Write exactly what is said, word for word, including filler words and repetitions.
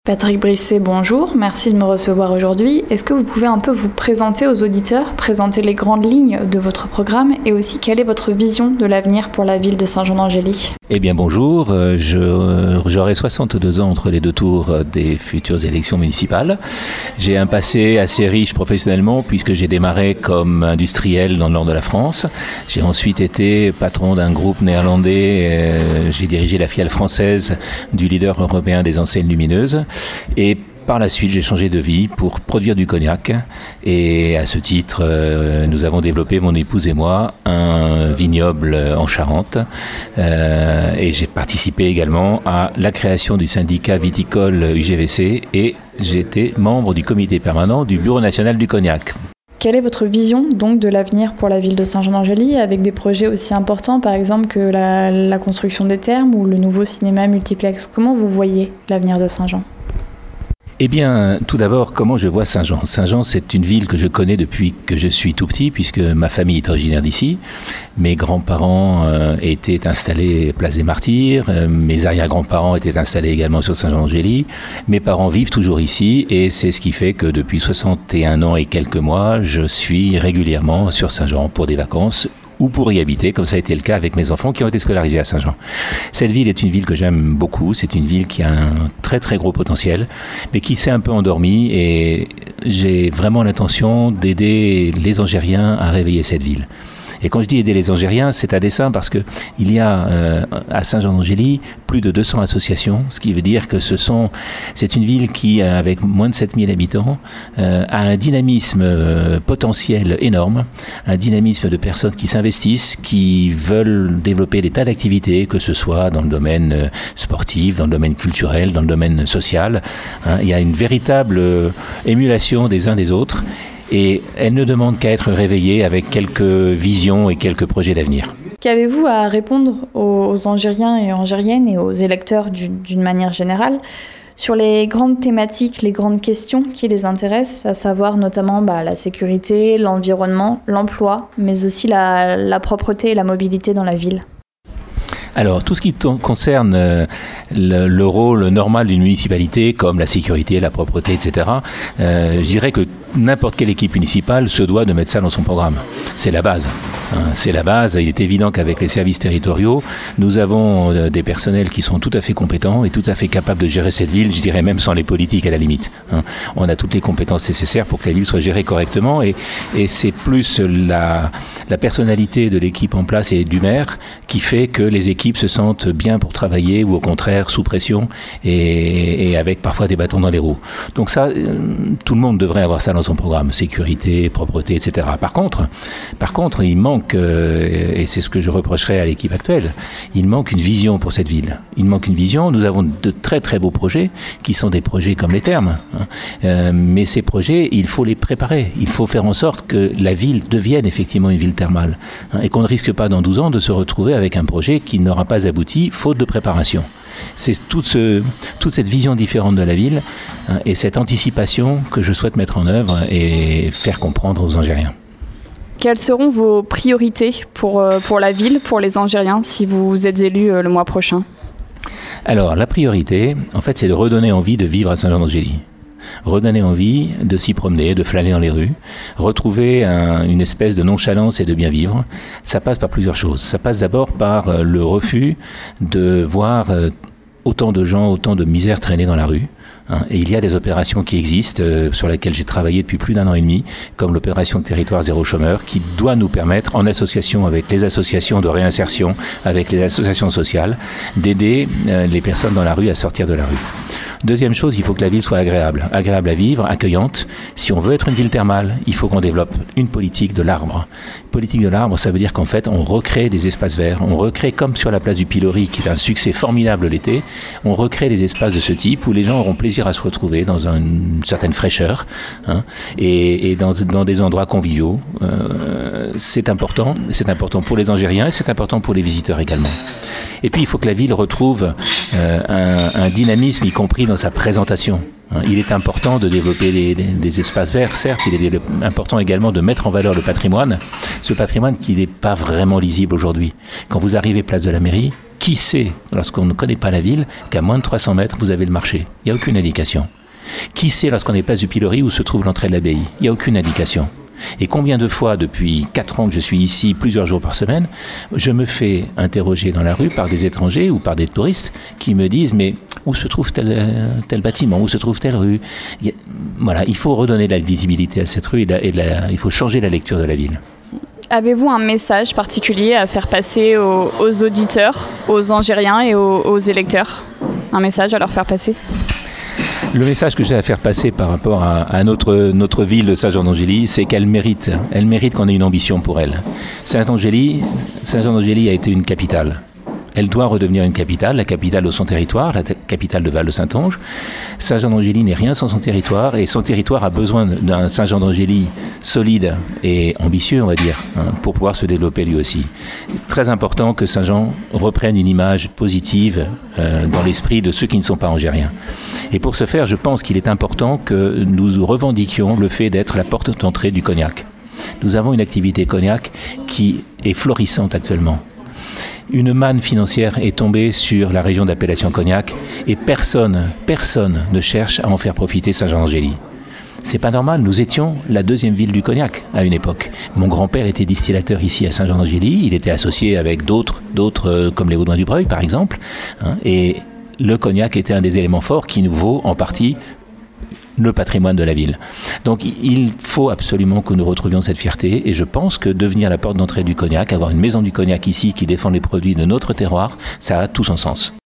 Patrick Brisset, bonjour, merci de me recevoir aujourd'hui. Est-ce que vous pouvez un peu vous présenter aux auditeurs, présenter les grandes lignes de votre programme et aussi quelle est votre vision de l'avenir pour la ville de Saint-Jean-d'Angély ? Eh bien bonjour, je, j'aurai soixante-deux ans entre les deux tours des futures élections municipales. J'ai un passé assez riche professionnellement puisque j'ai démarré comme industriel dans le nord de la France. J'ai ensuite été patron d'un groupe néerlandais, euh, j'ai dirigé la filiale française du leader européen des enseignes lumineuses. Et par la suite, j'ai changé de vie pour produire du cognac. Et à ce titre, euh, nous avons développé, mon épouse et moi, un vignoble en Charente. Euh, et j'ai participé également à la création du syndicat viticole U G V C. Et j'étais membre du comité permanent du Bureau national du cognac. Quelle est votre vision donc de l'avenir pour la ville de Saint-Jean-d'Angély avec des projets aussi importants par exemple que la, la construction des thermes ou le nouveau cinéma multiplex? Comment vous voyez l'avenir de Saint-Jean ? Eh bien, tout d'abord, comment je vois Saint-Jean ? Saint-Jean, c'est une ville que je connais depuis que je suis tout petit, puisque ma famille est originaire d'ici. Mes grands-parents euh, étaient installés place des Martyrs, euh, mes arrière-grands-parents étaient installés également sur Saint-Jean-d'Angély. Mes parents vivent toujours ici, et c'est ce qui fait que depuis soixante et un ans et quelques mois, je suis régulièrement sur Saint-Jean pour des vacances, ou pour y habiter, comme ça a été le cas avec mes enfants qui ont été scolarisés à Saint-Jean. Cette ville est une ville que j'aime beaucoup, c'est une ville qui a un très très gros potentiel, mais qui s'est un peu endormie et j'ai vraiment l'intention d'aider les Angériens à réveiller cette ville. Et quand je dis aider les Angériens, c'est à dessein parce que il y a euh, à Saint-Jean-d'Angély plus de deux cents associations, ce qui veut dire que ce sont, c'est une ville qui, avec moins de sept mille habitants, euh, a un dynamisme euh, potentiel énorme, un dynamisme de personnes qui s'investissent, qui veulent développer des tas d'activités, que ce soit dans le domaine euh, sportif, dans le domaine culturel, dans le domaine social. Hein, il y a une véritable euh, émulation des uns des autres. Et elle ne demande qu'à être réveillée avec quelques visions et quelques projets d'avenir. Qu'avez-vous à répondre aux Angériens et Angériennes et aux électeurs d'une manière générale sur les grandes thématiques, les grandes questions qui les intéressent, à savoir notamment bah, la sécurité, l'environnement, l'emploi, mais aussi la, la propreté et la mobilité dans la ville ? Alors, tout ce qui t- concerne euh, le, le rôle normal d'une municipalité, comme la sécurité, la propreté, et cetera, euh, je dirais que n'importe quelle équipe municipale se doit de mettre ça dans son programme. C'est la base. Hein, c'est la base. Il est évident qu'avec les services territoriaux, nous avons euh, des personnels qui sont tout à fait compétents et tout à fait capables de gérer cette ville, je dirais même sans les politiques à la limite. Hein. On a toutes les compétences nécessaires pour que la ville soit gérée correctement et, et c'est plus la, la personnalité de l'équipe en place et du maire qui fait que les équipes se sentent bien pour travailler ou au contraire sous pression et, et avec parfois des bâtons dans les roues. Donc ça, euh, tout le monde devrait avoir ça dans son programme, sécurité, propreté, et cetera. Par contre, par contre, il manque, euh, et c'est ce que je reprocherais à l'équipe actuelle, il manque une vision pour cette ville. Il manque une vision. Nous avons de très très beaux projets qui sont des projets comme les thermes, hein. euh, mais ces projets, il faut les préparer. Il faut faire en sorte que la ville devienne effectivement une ville thermale, hein, et qu'on ne risque pas dans douze ans de se retrouver avec un projet qui n'aura pas abouti, faute de préparation. C'est toute, ce, toute cette vision différente de la ville, hein, et cette anticipation que je souhaite mettre en œuvre et faire comprendre aux Angériens. Quelles seront vos priorités pour, pour la ville, pour les Angériens, si vous êtes élus le mois prochain ? Alors, la priorité, en fait, c'est de redonner envie de vivre à Saint-Jean-d'Angély. Redonner envie de s'y promener, de flâner dans les rues, retrouver un, une espèce de nonchalance et de bien vivre. Ça passe par plusieurs choses. Ça passe d'abord par le refus de voir autant de gens, autant de misère traîner dans la rue. Et il y a des opérations qui existent, euh, sur lesquelles j'ai travaillé depuis plus d'un an et demi, comme l'opération Territoire Zéro Chômeur, qui doit nous permettre, en association avec les associations de réinsertion, avec les associations sociales, d'aider euh, les personnes dans la rue à sortir de la rue. Deuxième chose, il faut que la ville soit agréable, agréable à vivre, accueillante. Si on veut être une ville thermale, il faut qu'on développe une politique de l'arbre. Politique de l'arbre, ça veut dire qu'en fait, on recrée des espaces verts, on recrée, comme sur la place du Pilori, qui est un succès formidable l'été, on recrée des espaces de ce type où les gens auront plaisir à se retrouver dans une certaine fraîcheur, hein, et, et dans, dans des endroits conviviaux. Euh, c'est important, c'est important pour les Angériens et c'est important pour les visiteurs également. Et puis il faut que la ville retrouve euh, un, un dynamisme, y compris dans sa présentation. Il est important de développer des, des, des espaces verts, certes, il est important également de mettre en valeur le patrimoine, ce patrimoine qui n'est pas vraiment lisible aujourd'hui. Quand vous arrivez place de la mairie, qui sait, lorsqu'on ne connaît pas la ville, qu'à moins de trois cents mètres, vous avez le marché? Il n'y a aucune indication. Qui sait, lorsqu'on est place du Pilori, où se trouve l'entrée de l'abbaye? Il n'y a aucune indication. Et combien de fois, depuis quatre ans que je suis ici, plusieurs jours par semaine, je me fais interroger dans la rue par des étrangers ou par des touristes qui me disent « mais où se trouve tel, tel bâtiment, où se trouve telle rue ?» il y a, Voilà, il faut redonner de la visibilité à cette rue et, la, et la, il faut changer la lecture de la ville. Avez-vous un message particulier à faire passer aux, aux auditeurs, aux Angériens et aux, aux électeurs? Un message à leur faire passer? Le message que j'ai à faire passer par rapport à, à notre, notre ville de Saint-Jean-d'Angély, c'est qu'elle mérite, elle mérite qu'on ait une ambition pour elle. Saint-Angély, Saint-Jean-d'Angély a été une capitale. Elle doit redevenir une capitale, la capitale de son territoire, la capitale de Val-de-Saintonge. Saint-Jean-d'Angély n'est rien sans son territoire, et son territoire a besoin d'un Saint-Jean-d'Angély solide et ambitieux, on va dire, hein, pour pouvoir se développer lui aussi. Très important que Saint-Jean reprenne une image positive euh, dans l'esprit de ceux qui ne sont pas angériens. Et pour ce faire, je pense qu'il est important que nous revendiquions le fait d'être la porte d'entrée du cognac. Nous avons une activité cognac qui est florissante actuellement. Une manne financière est tombée sur la région d'appellation Cognac et personne, personne ne cherche à en faire profiter Saint-Jean-d'Angély. C'est pas normal, nous étions la deuxième ville du cognac à une époque. Mon grand-père était distillateur ici à Saint-Jean-d'Angély, il était associé avec d'autres, d'autres euh, comme les Audouin-du-Breuil par exemple, hein, et le cognac était un des éléments forts qui nous vaut en partie le patrimoine de la ville. Donc il faut absolument que nous retrouvions cette fierté et je pense que devenir la porte d'entrée du cognac, avoir une maison du cognac ici qui défend les produits de notre terroir, ça a tout son sens.